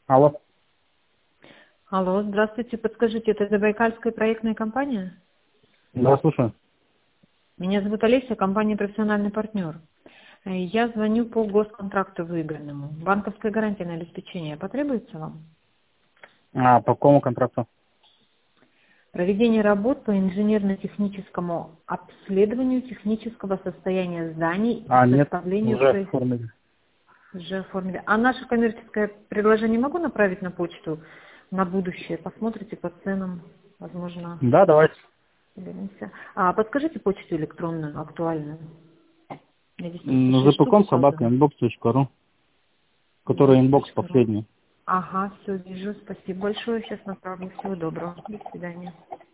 Алло. Алло, здравствуйте. Подскажите, это Забайкальская проектная компания? Да, слушаю. Меня зовут Олеся, компания «Профессиональный партнер». Я звоню по госконтракту выигранному. Банковская гарантия на обеспечение потребуется вам? А по какому контракту? Проведение работ по инженерно-техническому обследованию технического состояния зданий и Нет, составлению уже оформили. Уже оформили. А наше коммерческое предложение могу направить на почту на будущее? Посмотрите по ценам, возможно, Да, давайте. соберемся. А подскажите почту электронную, актуальную. Я здесь просто 6 штук Запеком собака указано. inbox.ru, который инбокс Inbox.ru. последний. Ага, все, вижу. Спасибо большое. Сейчас направлю. Всего доброго. До свидания.